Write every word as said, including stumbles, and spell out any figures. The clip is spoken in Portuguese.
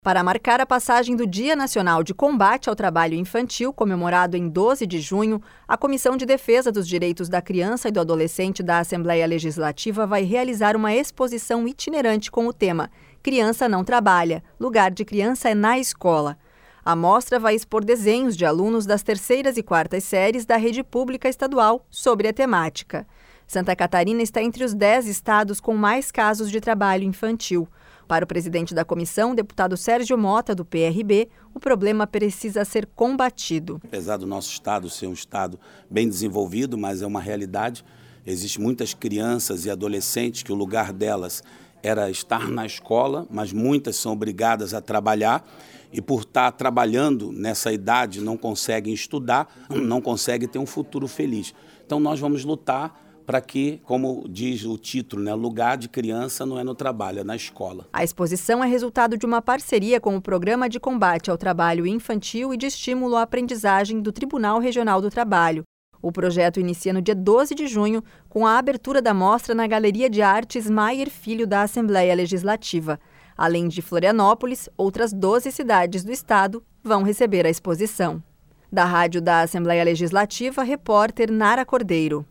Para marcar a passagem do Dia Nacional de Combate ao Trabalho Infantil, comemorado em doze de junho, a Comissão de Defesa dos Direitos da Criança e do Adolescente da Assembleia Legislativa vai realizar uma exposição itinerante com o tema Criança não trabalha, lugar de criança é na escola. A mostra vai expor desenhos de alunos das terceiras e quartas séries da rede pública estadual sobre a temática. Santa Catarina está entre os dez estados com mais casos de trabalho infantil. Para o presidente da comissão, deputado Sérgio Mota, do P R B, o problema precisa ser combatido. Apesar do nosso estado ser um estado bem desenvolvido, mas é uma realidade, existem muitas crianças e adolescentes que o lugar delas era estar na escola, mas muitas são obrigadas a trabalhar e por estar trabalhando nessa idade não conseguem estudar, não conseguem ter um futuro feliz. Então nós vamos lutar para que, como diz o título, né, lugar de criança não é no trabalho, é na escola. A exposição é resultado de uma parceria com o Programa de Combate ao Trabalho Infantil e de Estímulo à Aprendizagem do Tribunal Regional do Trabalho. O projeto inicia no dia doze de junho, com a abertura da mostra na Galeria de Artes Maier Filho da Assembleia Legislativa. Além de Florianópolis, outras doze cidades do estado vão receber a exposição. Da Rádio da Assembleia Legislativa, repórter Nara Cordeiro.